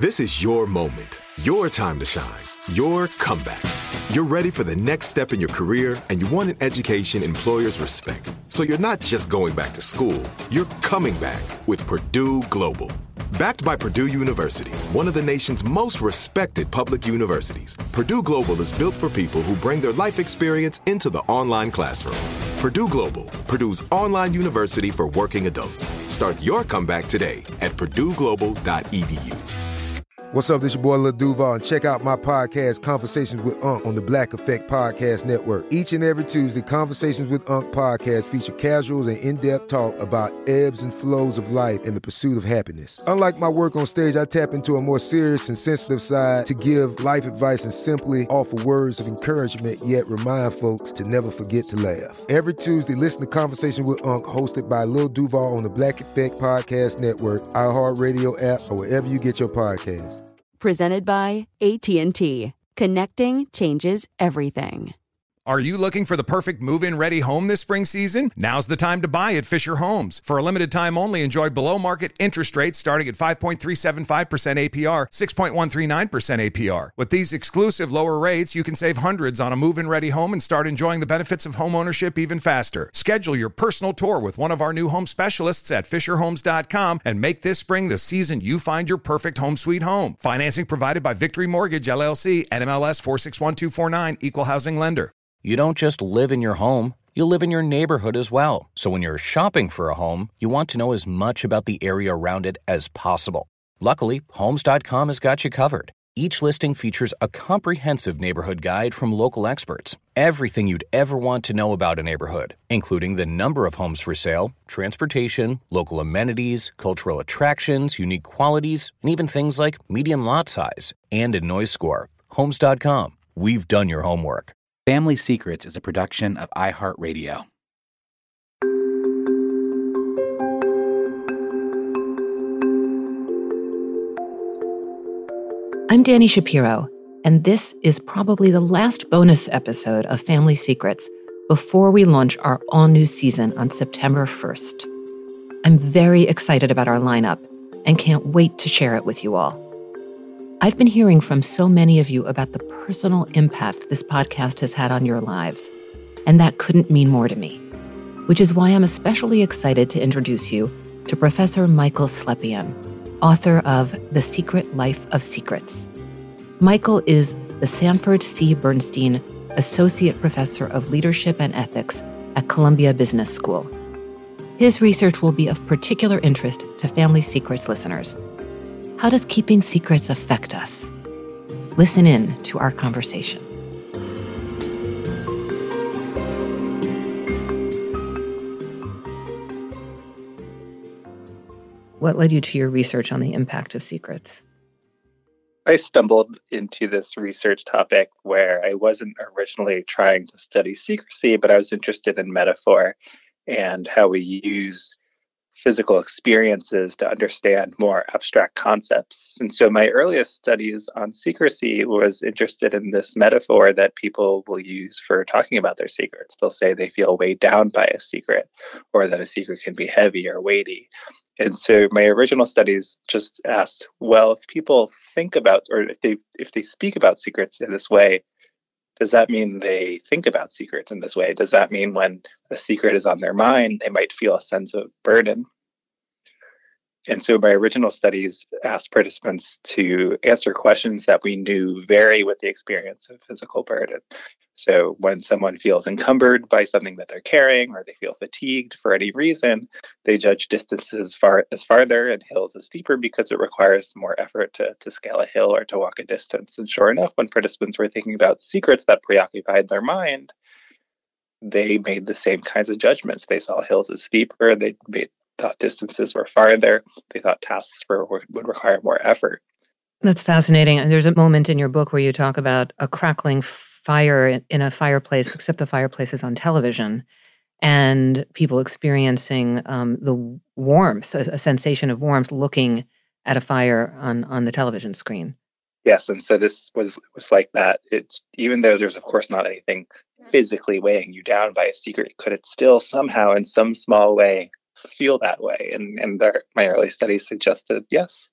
This is your moment, your time to shine, your comeback. You're ready for the next step in your career, and you want an education employers respect. So you're not just going back to school, you're coming back with Purdue Global. Backed by Purdue University, one of the nation's most respected public universities, Purdue Global is built for people who bring their life experience into the online classroom. Purdue Global, Purdue's online university for working adults. Start your comeback today at purdueglobal.edu. What's up, this your boy Lil Duval, and check out my podcast, Conversations with Unc, on the Black Effect Podcast Network. Each and every Tuesday, Conversations with Unc podcast feature casual and in-depth talk about ebbs and flows of life and the pursuit of happiness. Unlike my work on stage, I tap into a more serious and sensitive side to give life advice and simply offer words of encouragement, yet remind folks to never forget to laugh. Every Tuesday, listen to Conversation with Unc, hosted by Lil Duval on the Black Effect Podcast Network, iHeartRadio app, or wherever you get your podcasts. Presented by AT&T. Connecting changes everything. Are you looking for the perfect move-in ready home this spring season? Now's the time to buy at Fisher Homes. For a limited time only, enjoy below-market interest rates starting at 5.375% APR, 6.139% APR. With these exclusive lower rates, you can save hundreds on a move-in ready home and start enjoying the benefits of home ownership even faster. Schedule your personal tour with one of our new home specialists at FisherHomes.com and make this spring the season you find your perfect home sweet home. Financing provided by Victory Mortgage, LLC, NMLS 461249, Equal Housing Lender. You don't just live in your home, you live in your neighborhood as well. So when you're shopping for a home, you want to know as much about the area around it as possible. Luckily, Homes.com has got you covered. Each listing features a comprehensive neighborhood guide from local experts. Everything you'd ever want to know about a neighborhood, including the number of homes for sale, transportation, local amenities, cultural attractions, unique qualities, and even things like median lot size and a noise score. Homes.com. We've done your homework. Family Secrets is a production of iHeartRadio. I'm Dani Shapiro, and this is probably the last bonus episode of Family Secrets before we launch our all-new season on September 1st. I'm very excited about our lineup and can't wait to share it with you all. I've been hearing from so many of you about the personal impact this podcast has had on your lives, and that couldn't mean more to me, which is why I'm especially excited to introduce you to Professor Michael Slepian, author of The Secret Life of Secrets. Michael is the Sanford C. Bernstein Associate Professor of Leadership and Ethics at Columbia Business School. His research will be of particular interest to Family Secrets listeners. How does keeping secrets affect us? Listen in to our conversation. What led you to your research on the impact of secrets? I stumbled into this research topic where I wasn't originally trying to study secrecy, but I was interested in metaphor and how we use physical experiences to understand more abstract concepts. And so my earliest studies on secrecy was interested in this metaphor that people will use for talking about their secrets. They'll say they feel weighed down by a secret, or that a secret can be heavy or weighty. And so my original studies just asked, well, if people think about, or if they speak about secrets in this way, does that mean they think about secrets in this way? Does that mean when a secret is on their mind, they might feel a sense of burden? And so my original studies asked participants to answer questions that we knew vary with the experience of physical burden. So when someone feels encumbered by something that they're carrying, or they feel fatigued for any reason, they judge distances as farther and hills as steeper because it requires more effort to scale a hill or to walk a distance. And sure enough, when participants were thinking about secrets that preoccupied their mind, they made the same kinds of judgments. They saw hills as steeper, thought distances were farther, they thought tasks would require more effort. That's fascinating. And there's a moment in your book where you talk about a crackling fire in a fireplace, except the fireplace is on television, and people experiencing the warmth, a sensation of warmth looking at a fire on the television screen. Yes, and so this was like that. It's, even though there's of course not anything physically weighing you down by a secret, could it still somehow in some small way feel that way? And my early studies suggested yes.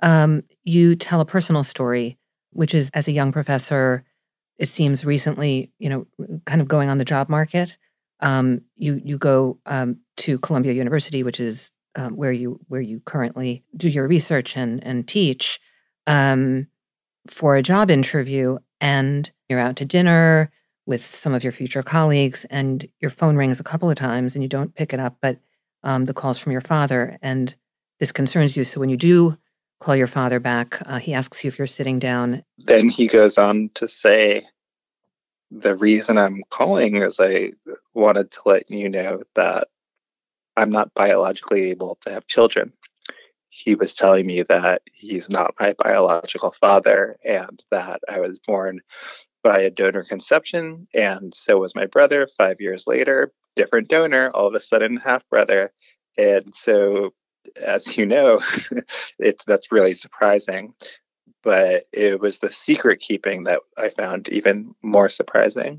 you tell a personal story, which is as a young professor, it seems recently, kind of going on the job market. You go to Columbia University, which is where you currently do your research and teach, for a job interview, and you're out to dinner with some of your future colleagues, and your phone rings a couple of times, and you don't pick it up, but the call's from your father, and this concerns you. So when you do call your father back, he asks you if you're sitting down. Then he goes on to say, the reason I'm calling is I wanted to let you know that I'm not biologically able to have children. He was telling me that he's not my biological father and that I was born by a donor conception, and so was my brother 5 years later, different donor, all of a sudden half brother. And so, as you know, that's really surprising. But it was the secret keeping that I found even more surprising.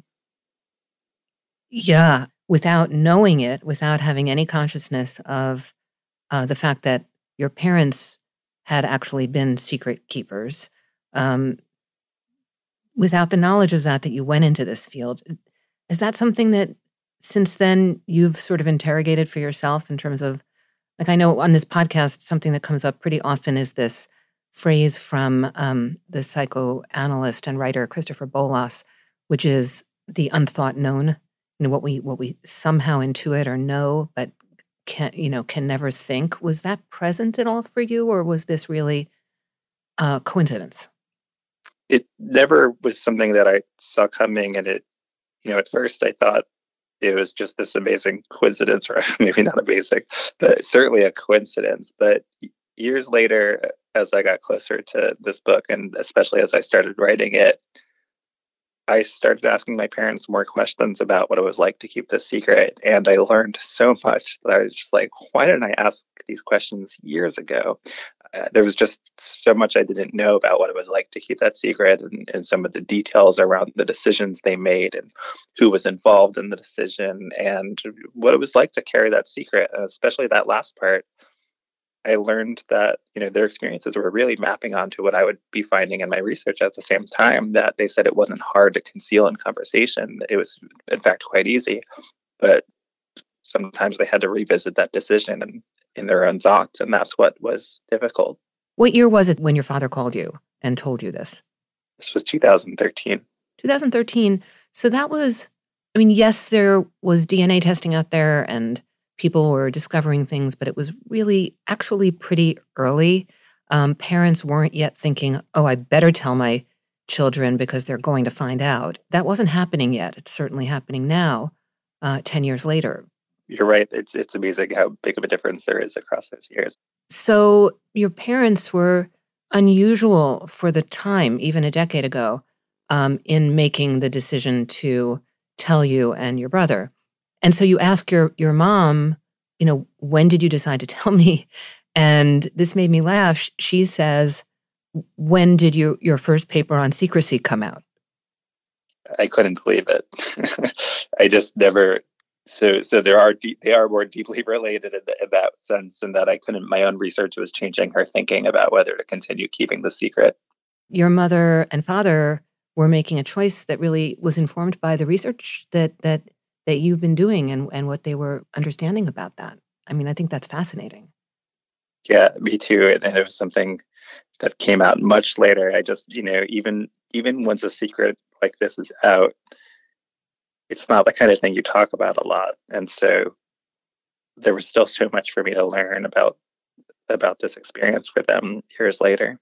Yeah, without knowing it, without having any consciousness of the fact that your parents had actually been secret keepers, without the knowledge of that you went into this field. Is that something that since then you've sort of interrogated for yourself in terms of, like, I know on this podcast, something that comes up pretty often is this phrase from the psychoanalyst and writer Christopher Bolas, which is the unthought known, what we somehow intuit or know, but can never think. Was that present at all for you, or was this really coincidence? It never was something that I saw coming, and it, at first I thought it was just this amazing coincidence, or maybe not amazing, but certainly a coincidence. But years later, as I got closer to this book, and especially as I started writing it, I started asking my parents more questions about what it was like to keep this secret. And I learned so much that I was just like, why didn't I ask these questions years ago? There was just so much I didn't know about what it was like to keep that secret, and some of the details around the decisions they made and who was involved in the decision and what it was like to carry that secret, especially that last part. I learned that, their experiences were really mapping onto what I would be finding in my research at the same time, that they said it wasn't hard to conceal in conversation. It was, in fact, quite easy. But sometimes they had to revisit that decision in their own thoughts, and that's what was difficult. What year was it when your father called you and told you this? This was 2013. 2013. So that was, yes, there was DNA testing out there and people were discovering things, but it was really actually pretty early. Parents weren't yet thinking, oh, I better tell my children because they're going to find out. That wasn't happening yet. It's certainly happening now, 10 years later. You're right. It's amazing how big of a difference there is across those years. So your parents were unusual for the time, even a decade ago, in making the decision to tell you and your brother. And so you ask your mom, when did you decide to tell me? And this made me laugh. She says, when did your first paper on secrecy come out? I couldn't believe it. I just never. So they are more deeply related in that sense, and that my own research was changing her thinking about whether to continue keeping the secret. Your mother and father were making a choice that really was informed by the research that you've been doing and what they were understanding about that. I think that's fascinating. Yeah, me too. And it was something that came out much later. I just, even once a secret like this is out, it's not the kind of thing you talk about a lot. And so there was still so much for me to learn about this experience for them years later.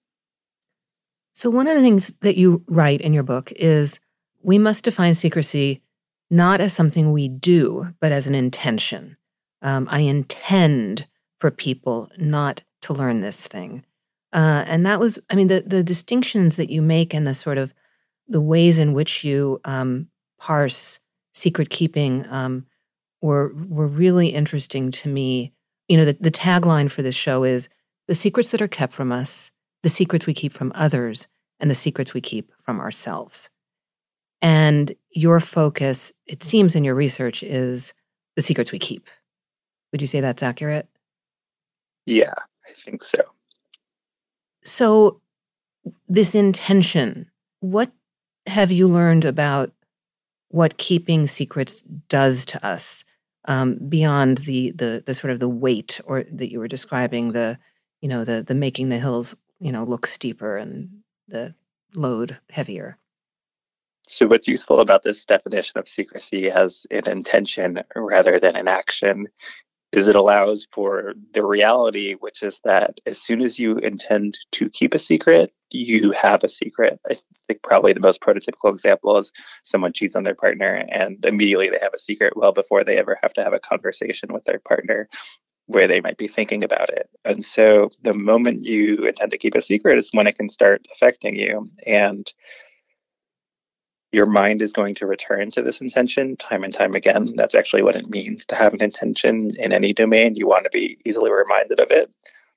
So one of the things that you write in your book is we must define secrecy not as something we do, but as an intention. I intend for people not to learn this thing. And that was, the distinctions that you make and the sort of the ways in which you parse secret keeping were really interesting to me. The tagline for this show is the secrets that are kept from us, the secrets we keep from others, and the secrets we keep from ourselves. And your focus, it seems in your research, is the secrets we keep. Would you say that's accurate? Yeah, I think so. So this intention, what have you learned about what keeping secrets does to us, beyond the sort of the weight or that you were describing, the making the hills look steeper and the load heavier? So what's useful about this definition of secrecy as an intention rather than an action is it allows for the reality, which is that as soon as you intend to keep a secret, you have a secret. I think probably the most prototypical example is someone cheats on their partner and immediately they have a secret well before they ever have to have a conversation with their partner where they might be thinking about it. And so the moment you intend to keep a secret is when it can start affecting you. And your mind is going to return to this intention time and time again. That's actually what it means to have an intention in any domain. You want to be easily reminded of it.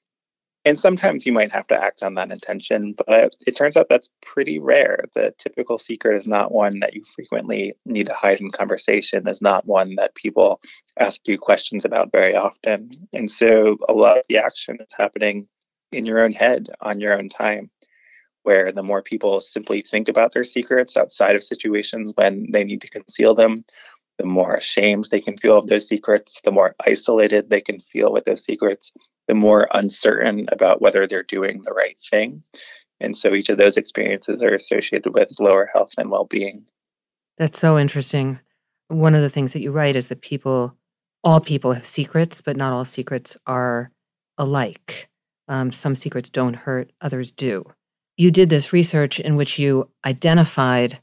And sometimes you might have to act on that intention, but it turns out that's pretty rare. The typical secret is not one that you frequently need to hide in conversation, is not one that people ask you questions about very often. And so a lot of the action is happening in your own head on your own time, where the more people simply think about their secrets outside of situations when they need to conceal them, the more ashamed they can feel of those secrets, the more isolated they can feel with those secrets, the more uncertain about whether they're doing the right thing. And so each of those experiences are associated with lower health and well-being. That's so interesting. One of the things that you write is that all people have secrets, but not all secrets are alike. Some secrets don't hurt, others do. You did this research in which you identified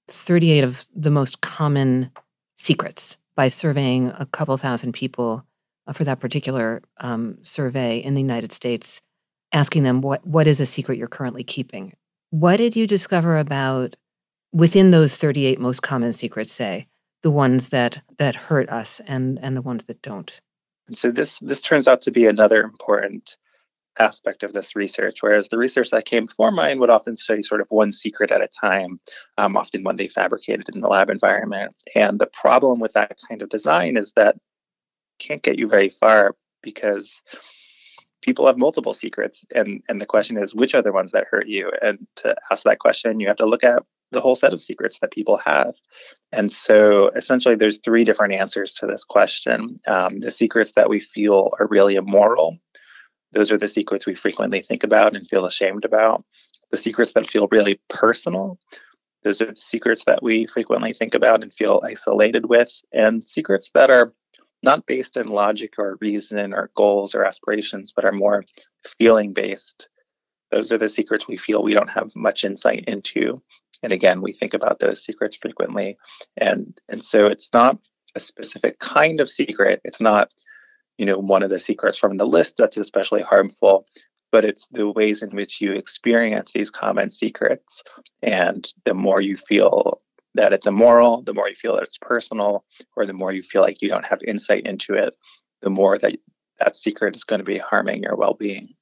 38 of the most common secrets by surveying a couple thousand people for that particular survey in the United States, asking them what is a secret you're currently keeping. What did you discover about, within those 38 most common secrets, say, the ones that hurt us and the ones that don't? And so this turns out to be another important aspect of this research, whereas the research that came before mine would often study sort of one secret at a time, often one they fabricated in the lab environment. And the problem with that kind of design is that it can't get you very far because people have multiple secrets. And the question is, which are the ones that hurt you? And to ask that question, you have to look at the whole set of secrets that people have. And so essentially there's three different answers to this question. The secrets that we feel are really immoral, those are the secrets we frequently think about and feel ashamed about. The secrets that feel really personal, those are the secrets that we frequently think about and feel isolated with. And secrets that are not based in logic or reason or goals or aspirations, but are more feeling based. Those are the secrets we feel we don't have much insight into. And again, we think about those secrets frequently. And so it's not a specific kind of secret. It's not one of the secrets from the list that's especially harmful, but it's the ways in which you experience these common secrets. And the more you feel that it's immoral, the more you feel that it's personal, or the more you feel like you don't have insight into it, the more that secret is going to be harming your well-being.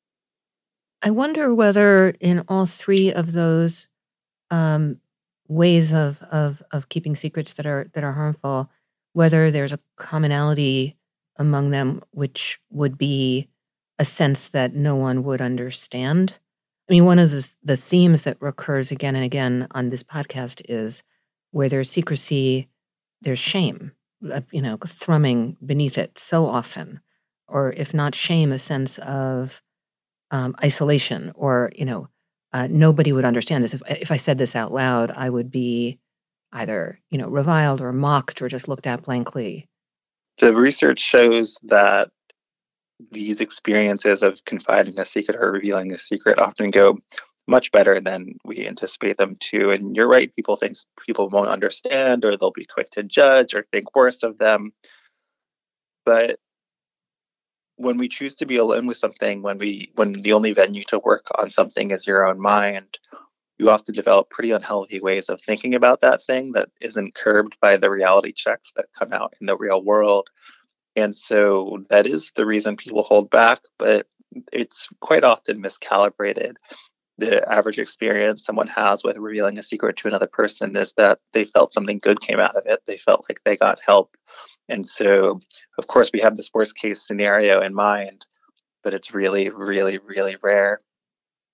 I wonder whether in all three of those ways of keeping secrets that are harmful, whether there's a commonality among them, which would be a sense that no one would understand. I mean, one of the themes that recurs again and again on this podcast is where there's secrecy, there's shame, thrumming beneath it so often. Or if not shame, a sense of isolation, or, nobody would understand this. If I said this out loud, I would be either, reviled or mocked or just looked at blankly. The research shows that these experiences of confiding a secret or revealing a secret often go much better than we anticipate them to. And you're right, people think people won't understand, or they'll be quick to judge or think worse of them. But when we choose to be alone with something, when the only venue to work on something is your own mind, you often develop pretty unhealthy ways of thinking about that thing that isn't curbed by the reality checks that come out in the real world. And so that is the reason people hold back, but it's quite often miscalibrated. The average experience someone has with revealing a secret to another person is that they felt something good came out of it. They felt like they got help. And so, of course, we have this worst case scenario in mind, but it's really, really, really rare.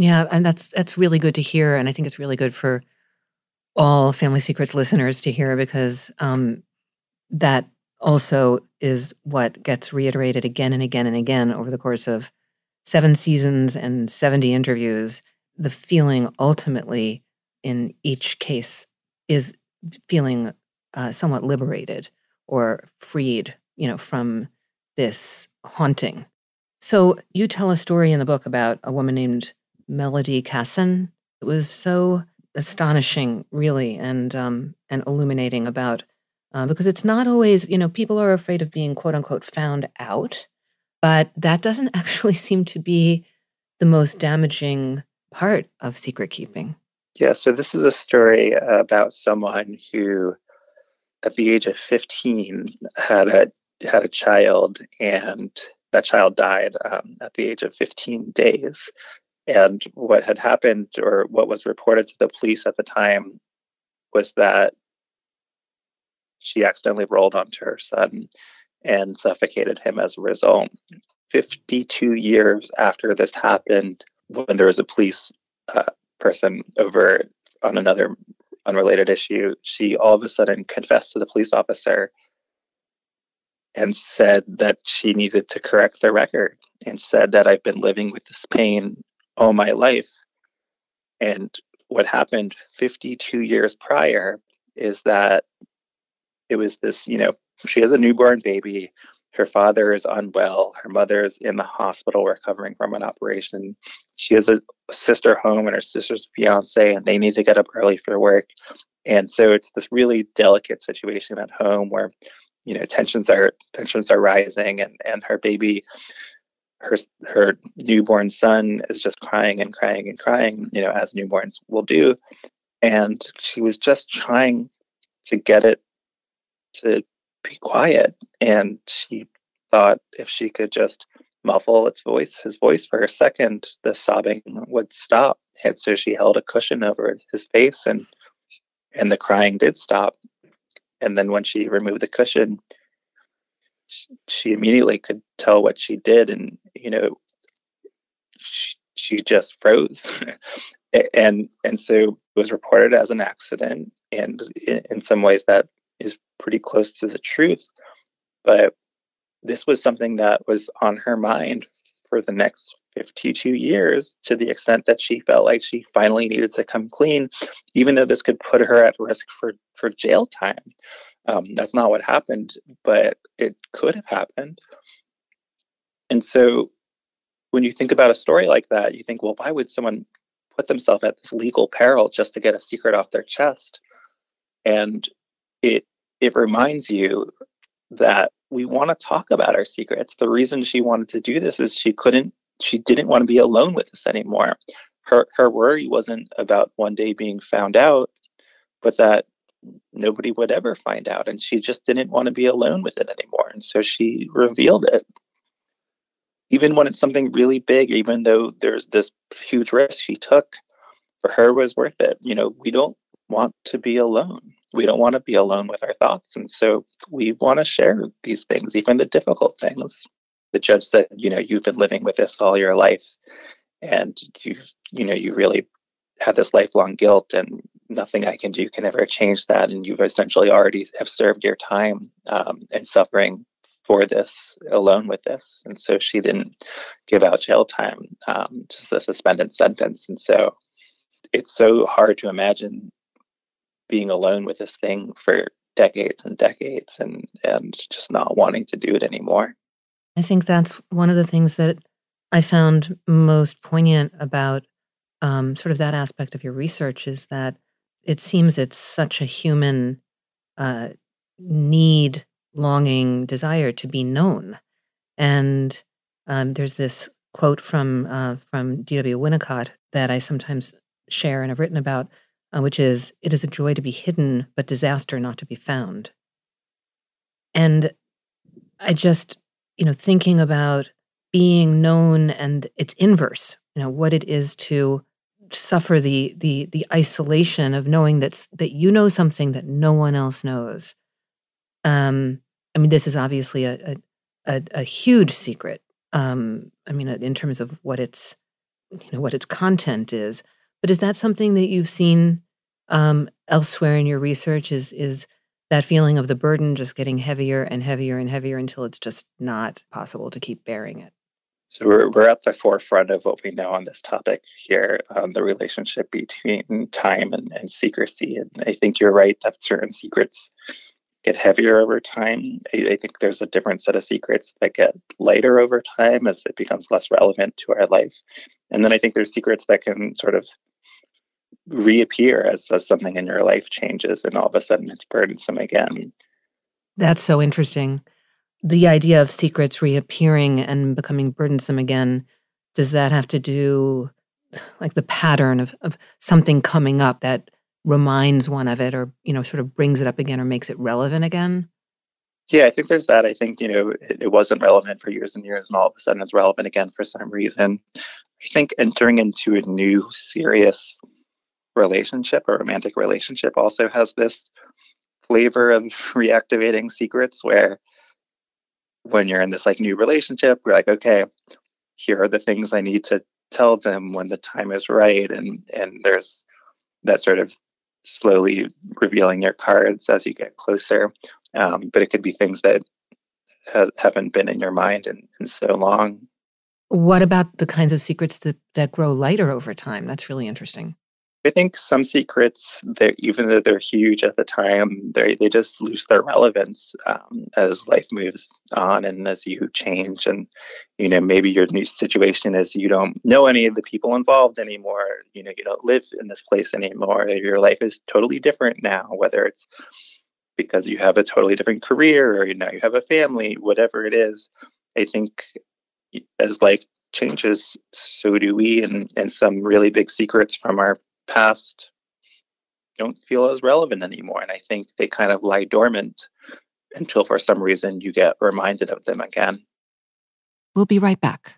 Yeah, and that's really good to hear, and I think it's really good for all Family Secrets listeners to hear, because that also is what gets reiterated again and again and again over the course of 7 seasons and 70 interviews. The feeling ultimately in each case is feeling somewhat liberated or freed, from this haunting. So you tell a story in the book about a woman named Melody Casson. It was so astonishing, really, and illuminating about, because it's not always, people are afraid of being quote unquote found out, but that doesn't actually seem to be the most damaging part of secret keeping. Yeah, so this is a story about someone who, at the age of 15, had a child, and that child died at the age of 15 days. And what had happened, or what was reported to the police at the time, was that she accidentally rolled onto her son and suffocated him as a result. 52 years after this happened, when there was a police person over on another unrelated issue, she all of a sudden confessed to the police officer and said that she needed to correct the record, and said that I've been living with this pain all my life. And what happened 52 years prior is that it was this, she has a newborn baby. Her father is unwell. Her mother's in the hospital recovering from an operation. She has a sister home and her sister's fiance, and they need to get up early for work. And so it's this really delicate situation at home where, tensions are rising, and her baby, her newborn son is just crying and crying and crying, as newborns will do. And she was just trying to get it to be quiet. And she thought if she could just muffle his voice for a second, the sobbing would stop. And so she held a cushion over his face, and the crying did stop. And then when she removed the cushion, she immediately could tell what she did. And, she just froze. and so it was reported as an accident. And in some ways that is pretty close to the truth. But this was something that was on her mind for the next 52 years, to the extent that she felt like she finally needed to come clean, even though this could put her at risk for jail time. That's not what happened, but it could have happened. And so when you think about a story like that, you think, well, why would someone put themselves at this legal peril just to get a secret off their chest? And it reminds you that we want to talk about our secrets. The reason she wanted to do this is she didn't want to be alone with this anymore. Her worry wasn't about one day being found out, but that nobody would ever find out. And she just didn't want to be alone with it anymore. And so she revealed it. Even when it's something really big, even though there's this huge risk she took, for her was worth it. We don't want to be alone. We don't want to be alone with our thoughts. And so we want to share these things, even the difficult things. The judge said, you've been living with this all your life, and you really had this lifelong guilt, and nothing I can do can ever change that. And you've essentially already have served your time and suffering for this, alone with this. And so she didn't give out jail time, just a suspended sentence. And so it's so hard to imagine being alone with this thing for decades and decades, and just not wanting to do it anymore. I think that's one of the things that I found most poignant about sort of that aspect of your research, is that it seems it's such a human need, longing, desire to be known. And there's this quote from D.W. Winnicott that I sometimes share and have written about, which is, "It is a joy to be hidden, but disaster not to be found." And I just, thinking about being known and its inverse, what it is to suffer the isolation of knowing that you know something that no one else knows. This is obviously a huge secret. In terms of what its what its content is. But is that something that you've seen elsewhere in your research? Is that feeling of the burden just getting heavier and heavier and heavier until it's just not possible to keep bearing it? So we're at the forefront of what we know on this topic here, the relationship between time and secrecy. And I think you're right that certain secrets get heavier over time. I think there's a different set of secrets that get lighter over time as it becomes less relevant to our life. And then I think there's secrets that can sort of reappear as something in your life changes and all of a sudden it's burdensome again. That's so interesting. The idea of secrets reappearing and becoming burdensome again, does that have to do, like, the pattern of something coming up that reminds one of it or, sort of brings it up again or makes it relevant again? Yeah, I think there's that. I think, it wasn't relevant for years and years and all of a sudden it's relevant again for some reason. I think entering into a new serious relationship, a romantic relationship, also has this flavor of reactivating secrets where when you're in this new relationship, you're like, okay, here are the things I need to tell them when the time is right. And there's that sort of slowly revealing your cards as you get closer. But it could be things that haven't been in your mind in so long. What about the kinds of secrets that grow lighter over time? That's really interesting. I think some secrets, even though they're huge at the time, they just lose their relevance as life moves on and as you change. And, maybe your new situation is you don't know any of the people involved anymore. You don't live in this place anymore. Your life is totally different now, whether it's because you have a totally different career or now you have a family, whatever it is. I think as life changes, so do we. And some really big secrets from our past don't feel as relevant anymore. And I think they kind of lie dormant until for some reason you get reminded of them again. We'll be right back.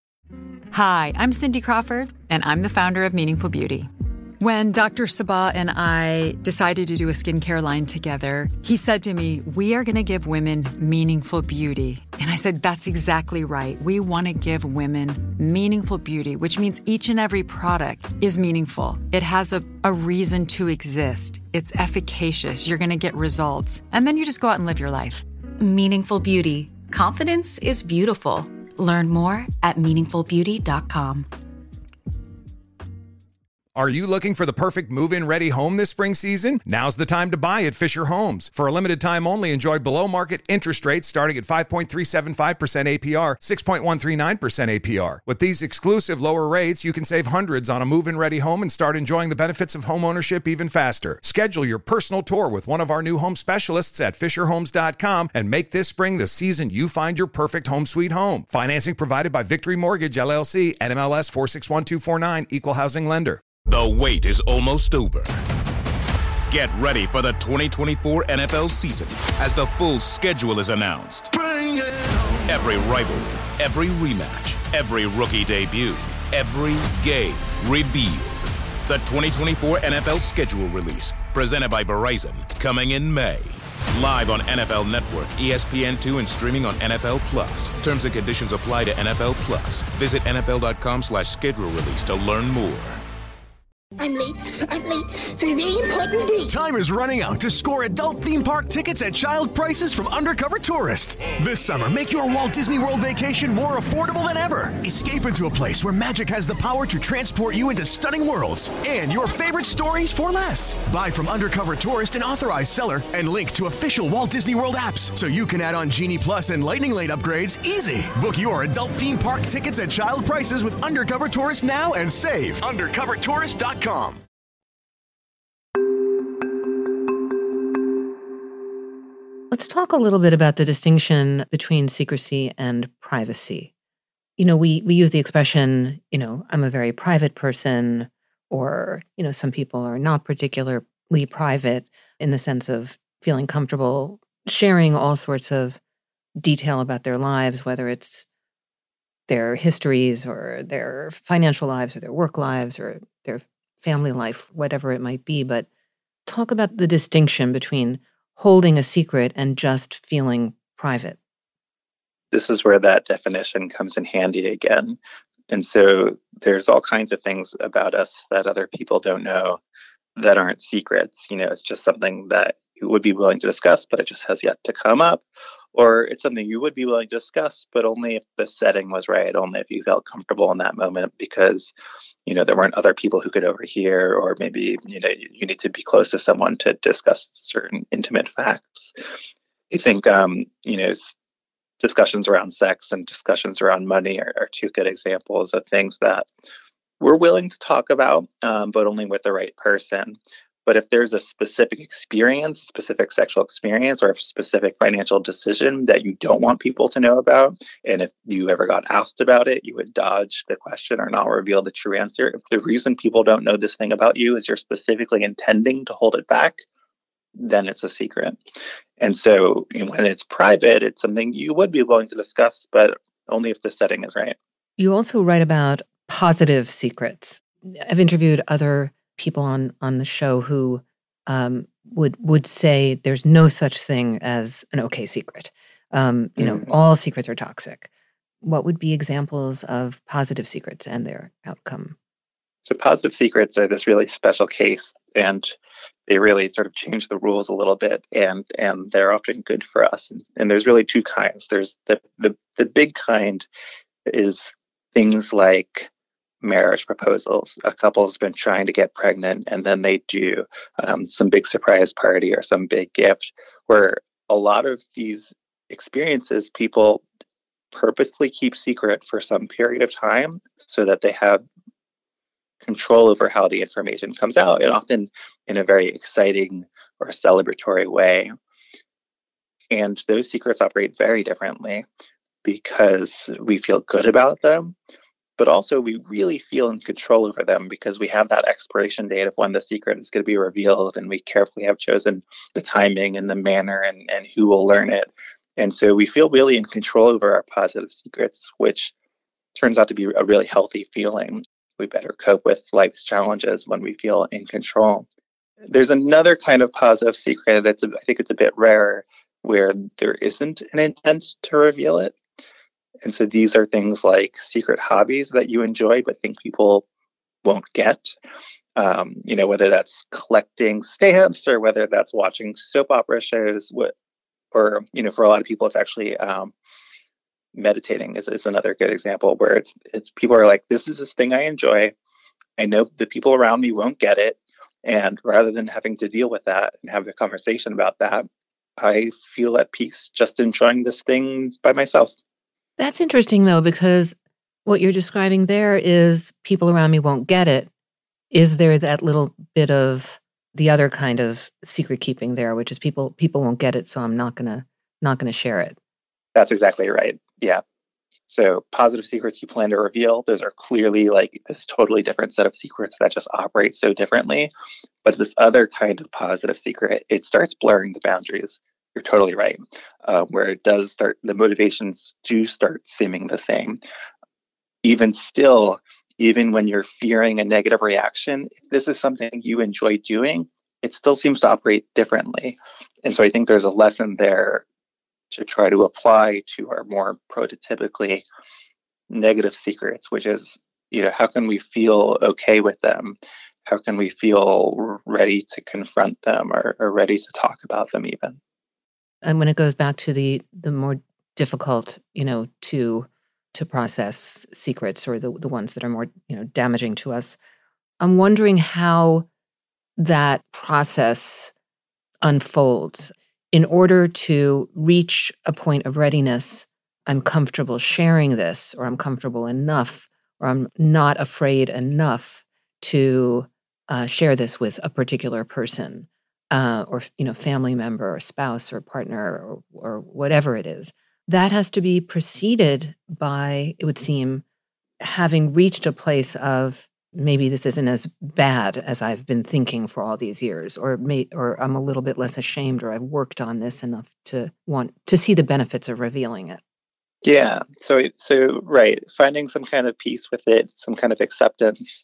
Hi, I'm Cindy Crawford, and I'm the founder of Meaningful Beauty. When Dr. Sabah and I decided to do a skincare line together, he said to me, we are going to give women meaningful beauty. And I said, that's exactly right. We want to give women meaningful beauty, which means each and every product is meaningful. It has a reason to exist. It's efficacious. You're going to get results. And then you just go out and live your life. Meaningful Beauty. Confidence is beautiful. Learn more at meaningfulbeauty.com. Are you looking for the perfect move-in ready home this spring season? Now's the time to buy at Fisher Homes. For a limited time only, enjoy below-market interest rates starting at 5.375% APR, 6.139% APR. With these exclusive lower rates, you can save hundreds on a move-in ready home and start enjoying the benefits of home ownership even faster. Schedule your personal tour with one of our new home specialists at FisherHomes.com and make this spring the season you find your perfect home sweet home. Financing provided by Victory Mortgage, LLC, NMLS 461249, Equal Housing Lender. The wait is almost over. Get ready for the 2024 NFL season as the full schedule is announced. Every rivalry, every rematch, every rookie debut, every game revealed. The 2024 NFL schedule release, presented by Verizon, coming in May. Live on NFL Network, ESPN2, and streaming on NFL Plus. Terms and conditions apply to NFL Plus. Visit NFL.com/schedule release to learn more. I'm late for a very important date. Time is running out to score adult theme park tickets at child prices from Undercover Tourist. This summer, make your Walt Disney World vacation more affordable than ever. Escape into a place where magic has the power to transport you into stunning worlds and your favorite stories for less. Buy from Undercover Tourist, an authorized seller, and link to official Walt Disney World apps so you can add on Genie Plus and Lightning Lane upgrades easy. Book your adult theme park tickets at child prices with Undercover Tourist now and save. UndercoverTourist.com. Let's talk a little bit about the distinction between secrecy and privacy. We use the expression, I'm a very private person, or, some people are not particularly private in the sense of feeling comfortable sharing all sorts of detail about their lives, whether it's their histories or their financial lives or their work lives or their family life, whatever it might be. But talk about the distinction between holding a secret and just feeling private. This is where that definition comes in handy again. And so there's all kinds of things about us that other people don't know that aren't secrets. It's just something that you would be willing to discuss, but it just has yet to come up. Or it's something you would be willing to discuss, but only if the setting was right, only if you felt comfortable in that moment because, there weren't other people who could overhear, or maybe, you need to be close to someone to discuss certain intimate facts. I think, discussions around sex and discussions around money are two good examples of things that we're willing to talk about, but only with the right person. But if there's a specific experience, specific sexual experience, or a specific financial decision that you don't want people to know about, and if you ever got asked about it, you would dodge the question or not reveal the true answer. If the reason people don't know this thing about you is you're specifically intending to hold it back, then it's a secret. And so when it's private, it's something you would be willing to discuss, but only if the setting is right. You also write about positive secrets. I've interviewed other people on the show who would say there's no such thing as an okay secret. All secrets are toxic. What would be examples of positive secrets and their outcome? So positive secrets are this really special case, and they really sort of change the rules a little bit, and they're often good for us. And there's really two kinds. There's the big kind is things like marriage proposals. A couple has been trying to get pregnant, and then they do some big surprise party or some big gift, where a lot of these experiences people purposely keep secret for some period of time so that they have control over how the information comes out, and often in a very exciting or celebratory way. And those secrets operate very differently because we feel good about them, but also we really feel in control over them because we have that expiration date of when the secret is going to be revealed, and we carefully have chosen the timing and the manner and who will learn it. And so we feel really in control over our positive secrets, which turns out to be a really healthy feeling. We better cope with life's challenges when we feel in control. There's another kind of positive secret I think it's a bit rarer, where there isn't an intent to reveal it. And so these are things like secret hobbies that you enjoy but think people won't get. Whether that's collecting stamps or whether that's watching soap opera shows, or for a lot of people, it's actually meditating is another good example, where it's people are like, this is this thing I enjoy. I know the people around me won't get it. And rather than having to deal with that and have a conversation about that, I feel at peace just enjoying this thing by myself. That's interesting, though, because what you're describing there is people around me won't get it. Is there that little bit of the other kind of secret keeping there, which is people won't get it, so I'm not gonna share it? That's exactly right. Yeah. So positive secrets you plan to reveal, those are clearly like this totally different set of secrets that just operate so differently. But this other kind of positive secret, it starts blurring the boundaries. You're totally right. Where it does start, the motivations do start seeming the same. Even when you're fearing a negative reaction, if this is something you enjoy doing, it still seems to operate differently. And so I think there's a lesson there to try to apply to our more prototypically negative secrets, which is, how can we feel okay with them? How can we feel ready to confront them or ready to talk about them even? And when it goes back to the more difficult, to process secrets, or the ones that are more, damaging to us, I'm wondering how that process unfolds. In order to reach a point of readiness, I'm comfortable sharing this, or I'm comfortable enough, or I'm not afraid enough to share this with a particular person, or family member, or spouse, or partner, or whatever it is. That has to be preceded by, it would seem, having reached a place of, maybe this isn't as bad as I've been thinking for all these years, or I'm a little bit less ashamed, or I've worked on this enough to want to see the benefits of revealing it. Yeah. So right. Finding some kind of peace with it, some kind of acceptance.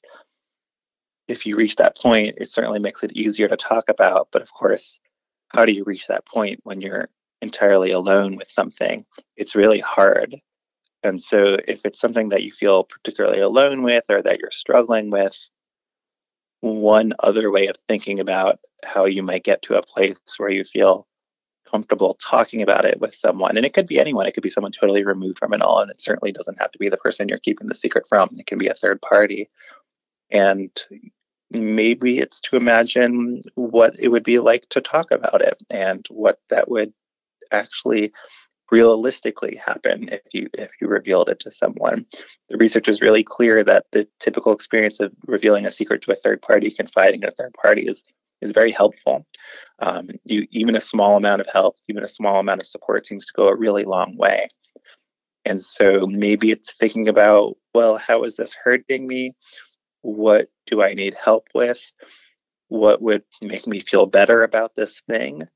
If you reach that point, it certainly makes it easier to talk about. But of course, how do you reach that point when you're entirely alone with something? It's really hard. And so if it's something that you feel particularly alone with or that you're struggling with, one other way of thinking about how you might get to a place where you feel comfortable talking about it with someone, and it could be anyone, it could be someone totally removed from it all, and it certainly doesn't have to be the person you're keeping the secret from. It can be a third party. And maybe it's to imagine what it would be like to talk about it and what that would actually realistically happen if you revealed it to someone. The research is really clear that the typical experience of revealing a secret to a third party, confiding in a third party, is very helpful. Even a small amount of help, even a small amount of support seems to go a really long way. And so maybe it's thinking about, well, how is this hurting me? What do I need help with? What would make me feel better about this thing?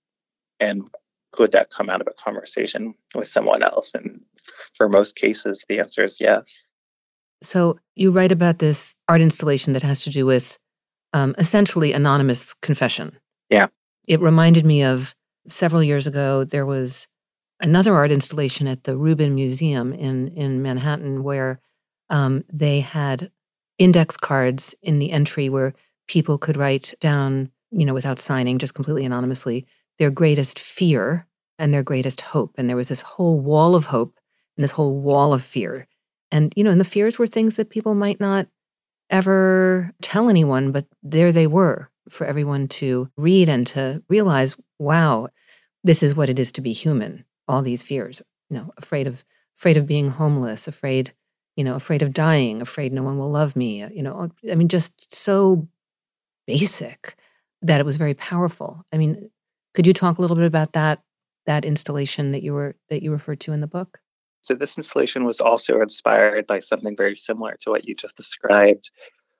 And could that come out of a conversation with someone else? And for most cases, the answer is yes. So you write about this art installation that has to do with essentially anonymous confession. Yeah. It reminded me of several years ago, there was another art installation at the Rubin Museum in Manhattan where they had index cards in the entry where people could write down, without signing, just completely anonymously, their greatest fear and their greatest hope. And there was this whole wall of hope and this whole wall of fear. And, and the fears were things that people might not ever tell anyone, but there they were for everyone to read and to realize, wow, this is what it is to be human. All these fears, afraid of being homeless, afraid of dying, afraid no one will love me, just so basic that it was very powerful. Could you talk a little bit about that installation that you referred to in the book? So this installation was also inspired by something very similar to what you just described,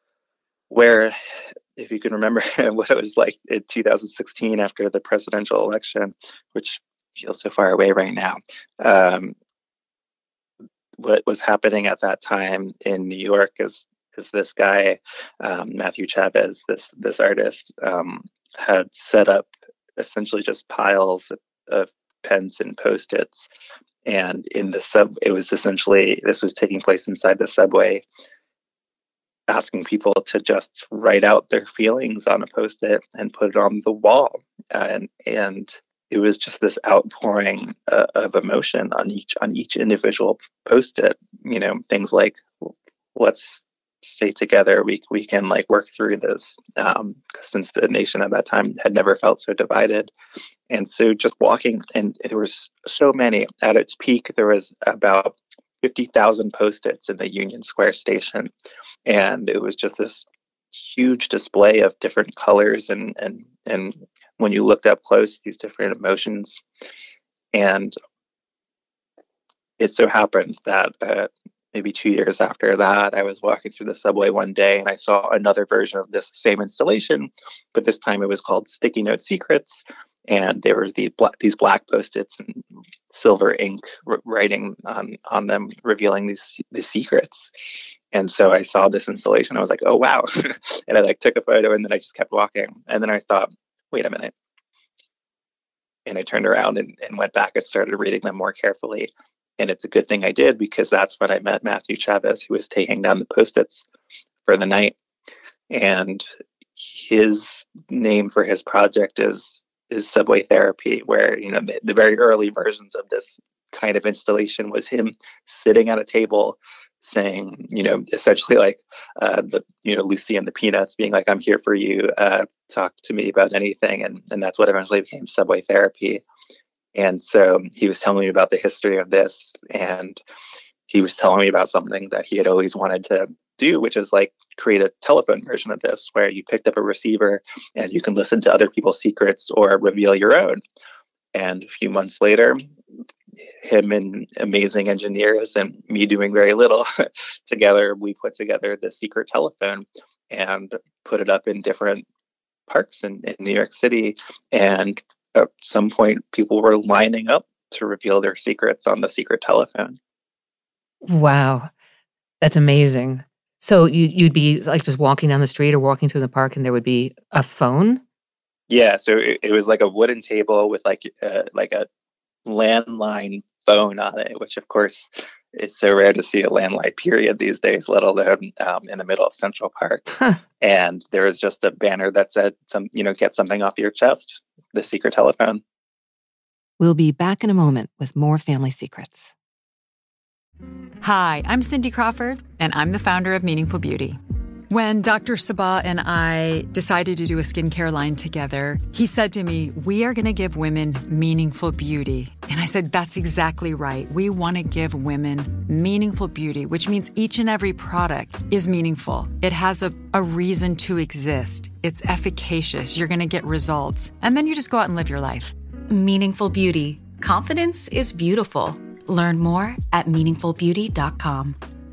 where, if you can remember what it was like in 2016 after the presidential election, which feels so far away right now, what was happening at that time in New York is this guy, Matthew Chavez, this artist, had set up essentially just piles of pens and Post-its. And this was taking place inside the subway, asking people to just write out their feelings on a Post-it and put it on the wall. And it was just this outpouring of emotion on each individual Post-it. Things like, let's stay together. We can work through this, since the nation at that time had never felt so divided. And so just walking, and there was so many. At its peak, there was about 50,000 Post-its in the Union Square station. And it was just this huge display of different colors and when you looked up close, these different emotions. And it so happened that maybe 2 years after that, I was walking through the subway one day and I saw another version of this same installation, but this time it was called Sticky Note Secrets. And there were these black Post-its and silver ink writing on them, revealing these secrets. And so I saw this installation. I was like, oh, wow. And I took a photo and then I just kept walking. And then I thought, wait a minute. And I turned around and went back and started reading them more carefully. And it's a good thing I did, because that's when I met Matthew Chavez, who was taking down the Post-its for the night. And his name for his project is Subway Therapy, where, the very early versions of this kind of installation was him sitting at a table saying, essentially Lucy and the Peanuts being like, I'm here for you, talk to me about anything. And that's what eventually became Subway Therapy. And so he was telling me about the history of this, and he was telling me about something that he had always wanted to do, which is create a telephone version of this, where you picked up a receiver and you can listen to other people's secrets or reveal your own. And a few months later, him and amazing engineers and me doing very little together, we put together the secret telephone and put it up in different parks in New York City. And at some point, people were lining up to reveal their secrets on the secret telephone. Wow. That's amazing. So you'd be just walking down the street or walking through the park and there would be a phone? Yeah. So it was like a wooden table with a landline phone on it, which of course It's so rare to see a landline period these days, let alone in the middle of Central Park. And there was just a banner that said, get something off your chest, the secret telephone. We'll be back in a moment with more Family Secrets. Hi, I'm Cindy Crawford, and I'm the founder of Meaningful Beauty. When Dr. Sabah and I decided to do a skincare line together, he said to me, we are going to give women meaningful beauty. And I said, that's exactly right. We want to give women meaningful beauty, which means each and every product is meaningful. It has a reason to exist. It's efficacious. You're going to get results. And then you just go out and live your life. Meaningful Beauty. Confidence is beautiful. Learn more at meaningfulbeauty.com.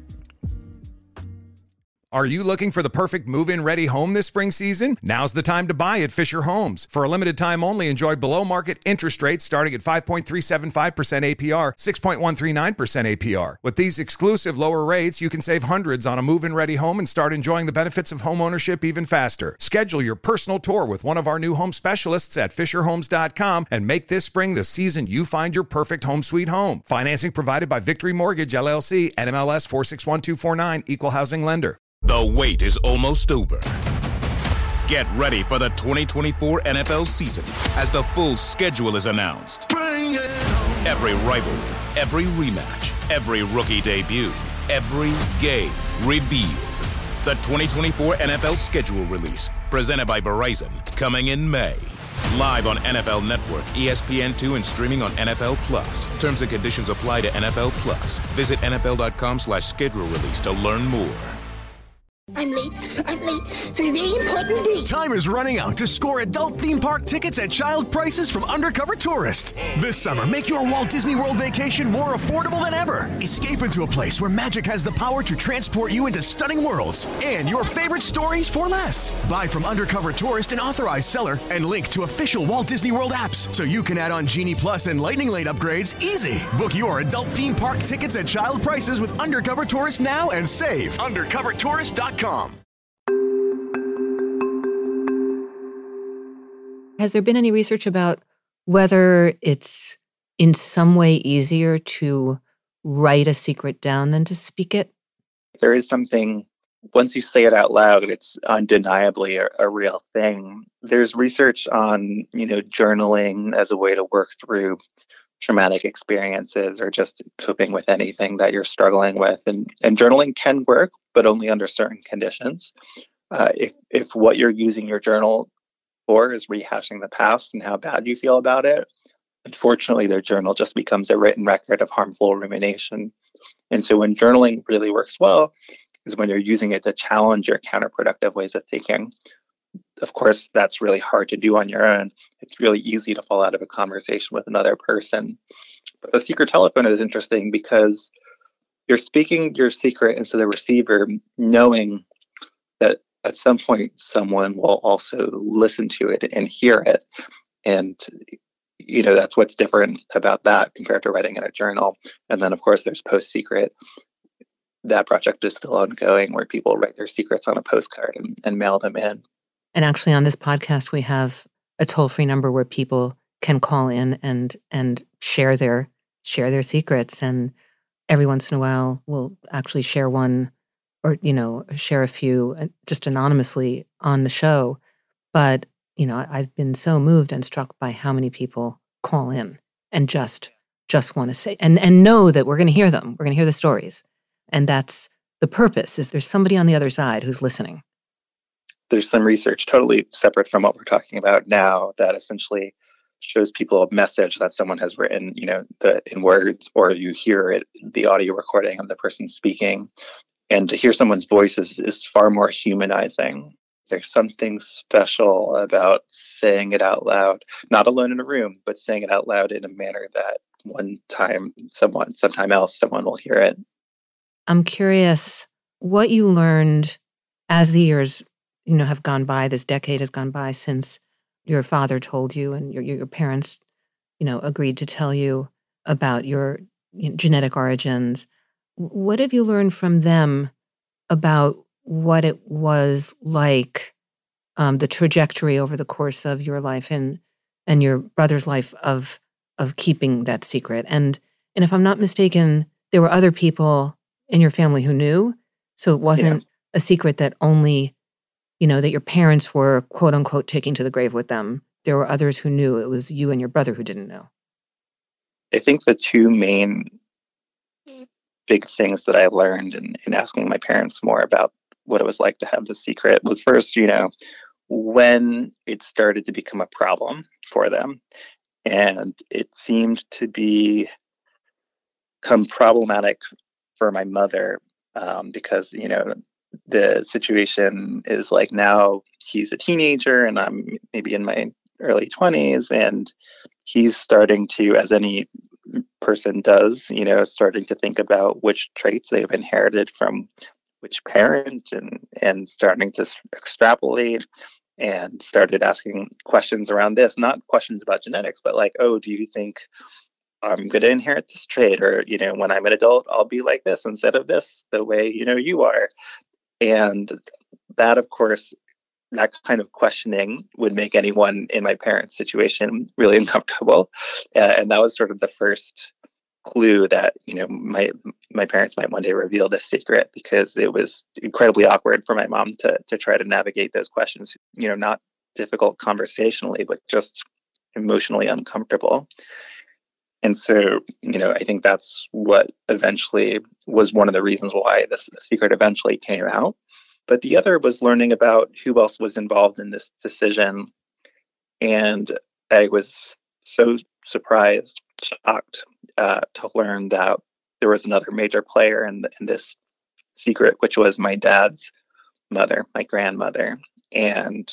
Are you looking for the perfect move-in ready home this spring season? Now's the time to buy at Fisher Homes. For a limited time only, enjoy below-market interest rates starting at 5.375% APR, 6.139% APR. With these exclusive lower rates, you can save hundreds on a move-in ready home and start enjoying the benefits of home ownership even faster. Schedule your personal tour with one of our new home specialists at FisherHomes.com and make this spring the season you find your perfect home sweet home. Financing provided by Victory Mortgage, LLC, NMLS 461249, Equal Housing Lender. The wait is almost over. Get ready for the 2024 NFL season as the full schedule is announced. Every rivalry, every rematch, every rookie debut, every game revealed. The 2024 NFL schedule release, presented by Verizon, coming in May. Live on NFL Network, ESPN2, and streaming on NFL Plus. Terms and conditions apply to NFL Plus. Visit NFL.com/schedule release to learn more. I'm late for a very important date. Time is running out to score adult theme park tickets at child prices from Undercover Tourist. This summer, make your Walt Disney World vacation more affordable than ever. Escape into a place where magic has the power to transport you into stunning worlds and your favorite stories for less. Buy from Undercover Tourist, an authorized seller, and link to official Walt Disney World apps so you can add on Genie Plus and Lightning Lane upgrades easy. Book your adult theme park tickets at child prices with Undercover Tourist now and save. UndercoverTourist.com. Has there been any research about whether it's in some way easier to write a secret down than to speak it? There is something, once you say it out loud, it's undeniably a real thing. There's research on, journaling as a way to work through traumatic experiences or just coping with anything that you're struggling with. And journaling can work, but only under certain conditions. If what you're using your journal for is rehashing the past and how bad you feel about it, unfortunately, their journal just becomes a written record of harmful rumination. And so when journaling really works well is when you're using it to challenge your counterproductive ways of thinking. Of course, that's really hard to do on your own. It's really easy to fall out of a conversation with another person. But the secret telephone is interesting because you're speaking your secret into the receiver, knowing that at some point someone will also listen to it and hear it. And, that's what's different about that compared to writing in a journal. And then, of course, there's Post-Secret. That project is still ongoing, where people write their secrets on a postcard and mail them in. And actually on this podcast, we have a toll-free number where people can call in and share their secrets. And every once in a while, we'll actually share one or, share a few just anonymously on the show. But, I've been so moved and struck by how many people call in and just want to say, and know that we're going to hear them. We're going to hear the stories. And that's the purpose, is there's somebody on the other side who's listening. There's some research totally separate from what we're talking about now that essentially shows people a message that someone has written, in words, or you hear it, the audio recording of the person speaking. And to hear someone's voice is far more humanizing. There's something special about saying it out loud, not alone in a room, but saying it out loud in a manner that sometime else, someone will hear it. I'm curious what you learned as the years have gone by, this decade has gone by since your father told you and your parents, agreed to tell you about your genetic origins. What have you learned from them about what it was like, the trajectory over the course of your life and your brother's life of keeping that secret? And if I'm not mistaken, there were other people in your family who knew. So it wasn't a secret that only, that your parents were, quote unquote, taking to the grave with them. There were others who knew. It was you and your brother who didn't know. I think the two main big things that I learned in asking my parents more about what it was like to have the secret was first, when it started to become a problem for them. And it seemed to become problematic for my mother because, the situation is like now he's a teenager and I'm maybe in my early 20s, and he's starting to, as any person does, starting to think about which traits they've inherited from which parent, and starting to extrapolate, and started asking questions around this, not questions about genetics, but like, oh, do you think I'm going to inherit this trait? Or, when I'm an adult, I'll be like this instead of this, the way, you are. And that, of course, that kind of questioning would make anyone in my parents' situation really uncomfortable. And that was sort of the first clue that, my parents might one day reveal this secret, because it was incredibly awkward for my mom to try to navigate those questions, not difficult conversationally, but just emotionally uncomfortable. And so, I think that's what eventually was one of the reasons why this secret eventually came out. But the other was learning about who else was involved in this decision. And I was so surprised, shocked to learn that there was another major player in this secret, which was my dad's mother, my grandmother. And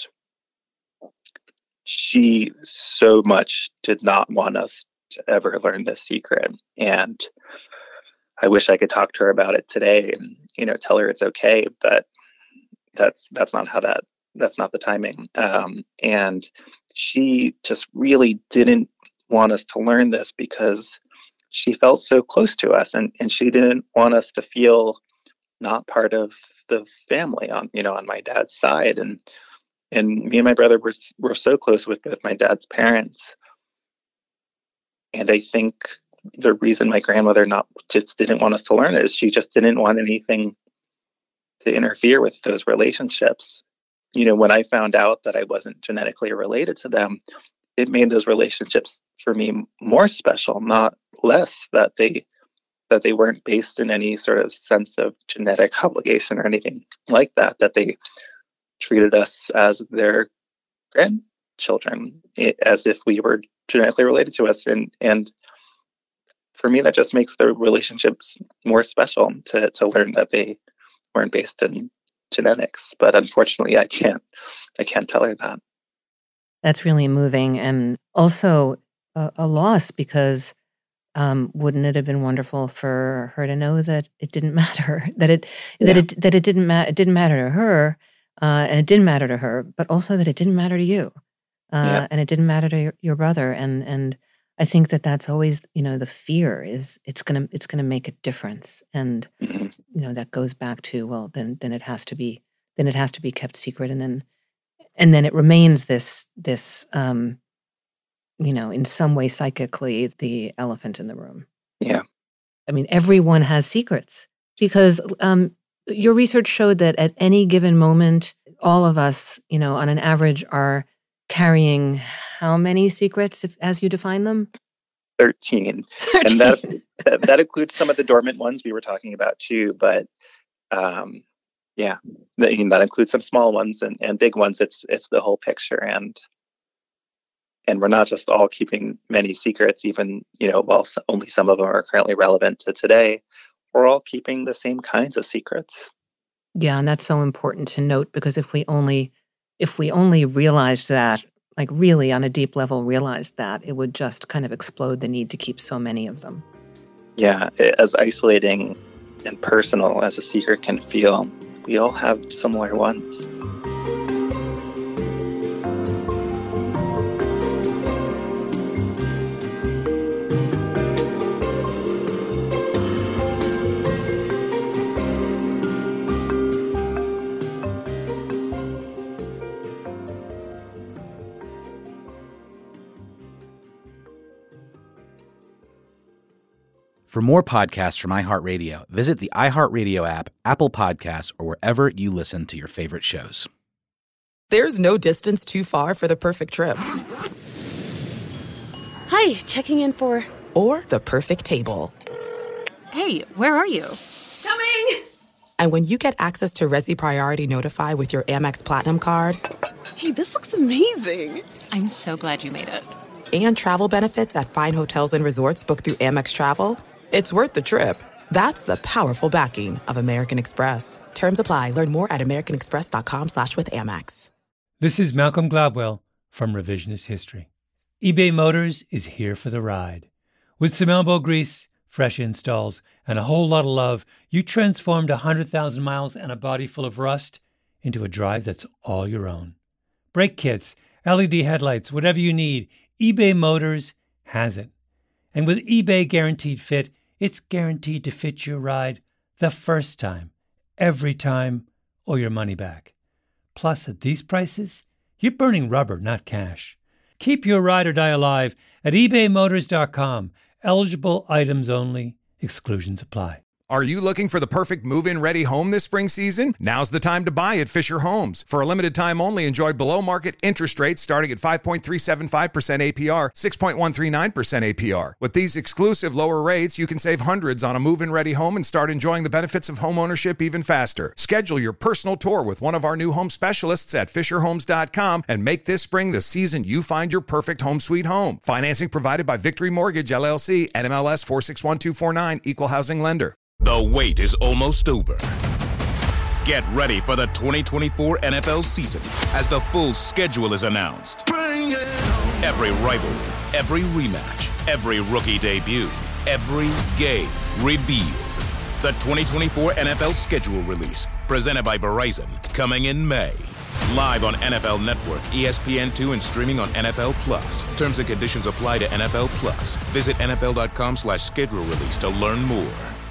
she so much did not want us to ever learn this secret. And I wish I could talk to her about it today and, tell her it's okay, but that's not that's not the timing. And she just really didn't want us to learn this because she felt so close to us, and she didn't want us to feel not part of the family on my dad's side. And me and my brother were so close with my dad's parents. And I think the reason my grandmother just didn't want us to learn it is she just didn't want anything to interfere with those relationships. When I found out that I wasn't genetically related to them, it made those relationships for me more special, not less, that they weren't based in any sort of sense of genetic obligation or anything like that, that they treated us as their grandchildren, as if we were genetically related to us. And for me, that just makes the relationships more special to learn that they weren't based in genetics. But unfortunately, I can't tell her that. That's really moving, and also a loss, because wouldn't it have been wonderful for her to know that it didn't matter, that it didn't matter to her, and it didn't matter to her, but also that it didn't matter to you, and it didn't matter to your brother, and I think that's always, the fear is it's gonna make a difference, and that goes back to, well, then it has to be kept secret, and then it remains this in some way psychically the elephant in the room. Yeah. I mean, everyone has secrets, because your research showed that at any given moment, all of us, on an average, are carrying how many secrets, as you define them? 13. And that includes some of the dormant ones we were talking about too. But that includes some small ones and big ones. It's the whole picture. And we're not just all keeping many secrets, even, while only some of them are currently relevant to today. We're all keeping the same kinds of secrets. Yeah, and that's so important to note, because if we only realized that, like really on a deep level realized that, it would just kind of explode the need to keep so many of them. Yeah, as isolating and personal as a secret can feel, we all have similar ones. For more podcasts from iHeartRadio, visit the iHeartRadio app, Apple Podcasts, or wherever you listen to your favorite shows. There's no distance too far for the perfect trip. Hi, checking in for... Or the perfect table. Hey, where are you? Coming! And when you get access to Resi Priority Notify with your Amex Platinum card... Hey, this looks amazing. I'm so glad you made it. And travel benefits at fine hotels and resorts booked through Amex Travel... It's worth the trip. That's the powerful backing of American Express. Terms apply. Learn more at americanexpress.com/withAmex. This is Malcolm Gladwell from Revisionist History. eBay Motors is here for the ride. With some elbow grease, fresh installs, and a whole lot of love, you transformed 100,000 miles and a body full of rust into a drive that's all your own. Brake kits, LED headlights, whatever you need, eBay Motors has it. And with eBay Guaranteed Fit, it's guaranteed to fit your ride the first time, every time, or your money back. Plus, at these prices, you're burning rubber, not cash. Keep your ride or die alive at ebaymotors.com. Eligible items only. Exclusions apply. Are you looking for the perfect move-in ready home this spring season? Now's the time to buy at Fisher Homes. For a limited time only, enjoy below-market interest rates starting at 5.375% APR, 6.139% APR. With these exclusive lower rates, you can save hundreds on a move-in ready home and start enjoying the benefits of homeownership even faster. Schedule your personal tour with one of our new home specialists at FisherHomes.com and make this spring the season you find your perfect home sweet home. Financing provided by Victory Mortgage, LLC, NMLS 461249, Equal Housing Lender. The wait is almost over. Get ready for the 2024 NFL season as the full schedule is announced. Every rivalry, every rematch, every rookie debut, every game revealed. The 2024 NFL schedule release, presented by Verizon, coming in May. Live on NFL Network, ESPN2, and streaming on NFL Plus. Terms and conditions apply to NFL Plus. Visit NFL.com/schedule release to learn more.